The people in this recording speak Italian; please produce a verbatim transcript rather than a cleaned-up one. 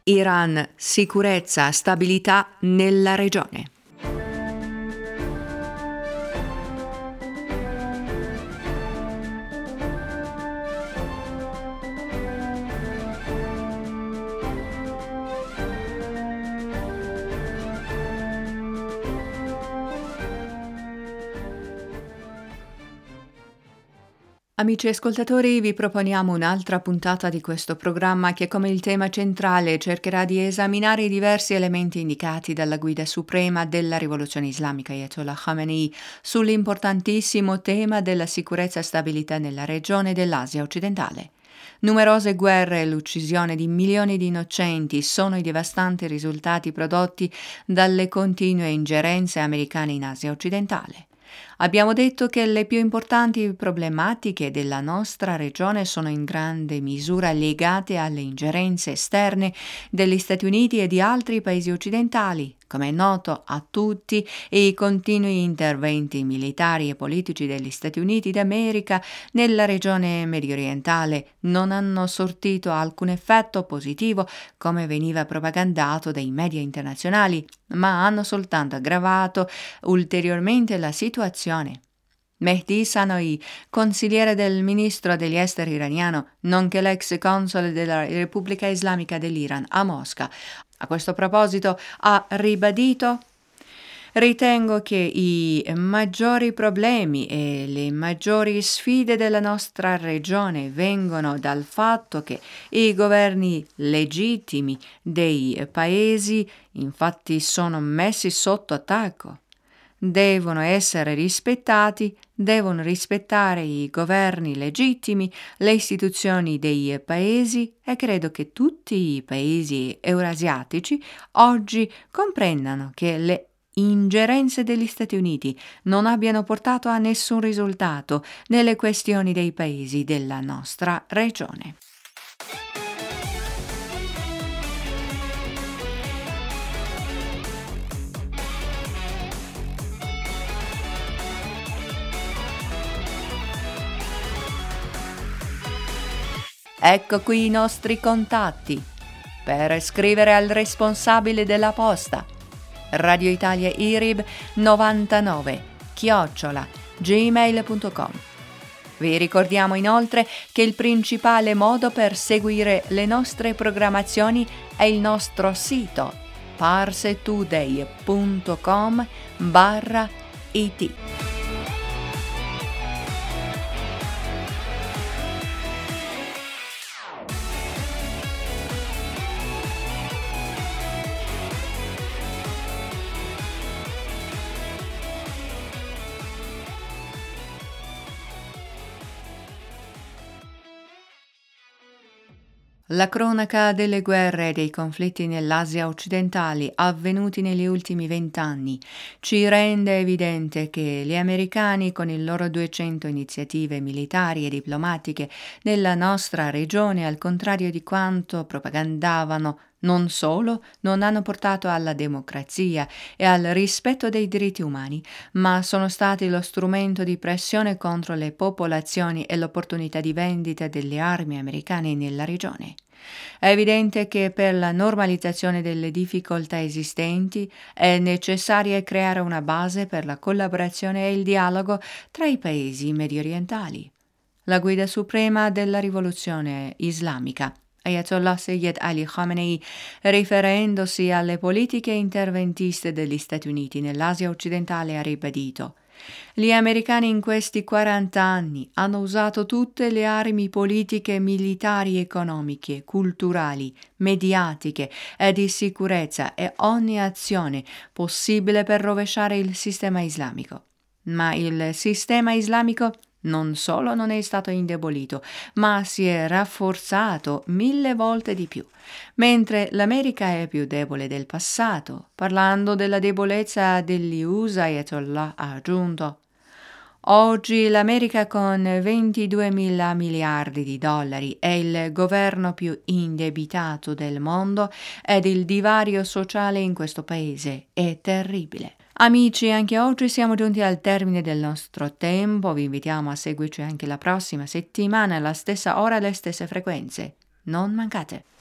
Iran, sicurezza, stabilità nella regione. Amici ascoltatori, vi proponiamo un'altra puntata di questo programma che come il tema centrale cercherà di esaminare i diversi elementi indicati dalla guida suprema della rivoluzione islamica Ayatollah Khamenei sull'importantissimo tema della sicurezza e stabilità nella regione dell'Asia occidentale. Numerose guerre e l'uccisione di milioni di innocenti sono i devastanti risultati prodotti dalle continue ingerenze americane in Asia occidentale. Abbiamo detto che le più importanti problematiche della nostra regione sono in grande misura legate alle ingerenze esterne degli Stati Uniti e di altri paesi occidentali, come è noto a tutti, e i continui interventi militari e politici degli Stati Uniti d'America nella regione mediorientale non hanno sortito alcun effetto positivo come veniva propagandato dai media internazionali, ma hanno soltanto aggravato ulteriormente la situazione. Mehdi Sanoei, consigliere del ministro degli esteri iraniano, nonché l'ex console della Repubblica Islamica dell'Iran a Mosca, a questo proposito ha ribadito: ritengo che i maggiori problemi e le maggiori sfide della nostra regione vengono dal fatto che i governi legittimi dei paesi infatti sono messi sotto attacco. Devono essere rispettati, devono rispettare i governi legittimi, le istituzioni dei paesi e credo che tutti i paesi eurasiatici oggi comprendano che le ingerenze degli Stati Uniti non abbiano portato a nessun risultato nelle questioni dei paesi della nostra regione. Ecco qui i nostri contatti. Per scrivere al responsabile della posta: Radio Italia I R I B novantanove chiocciola gmail punto com. Vi ricordiamo inoltre che il principale modo per seguire le nostre programmazioni è il nostro sito parstoday punto com barra it. La cronaca delle guerre e dei conflitti nell'Asia occidentale avvenuti negli ultimi vent'anni ci rende evidente che gli americani, con le loro duecento iniziative militari e diplomatiche nella nostra regione, al contrario di quanto propagandavano, non solo non hanno portato alla democrazia e al rispetto dei diritti umani, ma sono stati lo strumento di pressione contro le popolazioni e l'opportunità di vendita delle armi americane nella regione. È evidente che per la normalizzazione delle difficoltà esistenti è necessario creare una base per la collaborazione e il dialogo tra i paesi mediorientali. La guida suprema della rivoluzione islamica, Ayatollah Sayyid Ali Khamenei, riferendosi alle politiche interventiste degli Stati Uniti nell'Asia occidentale, ha ribadito: gli americani in questi quaranta anni hanno usato tutte le armi politiche, militari, economiche, culturali, mediatiche e di sicurezza e ogni azione possibile per rovesciare il sistema islamico. Ma il sistema islamico non solo non è stato indebolito, ma si è rafforzato mille volte di più, mentre l'America è più debole del passato. Parlando della debolezza degli U S A, Ayatollah ha aggiunto: oggi l'America con ventiduemila miliardi di dollari è il governo più indebitato del mondo ed il divario sociale in questo paese è terribile. Amici, anche oggi siamo giunti al termine del nostro tempo. Vi invitiamo a seguirci anche la prossima settimana alla stessa ora e alle stesse frequenze. Non mancate!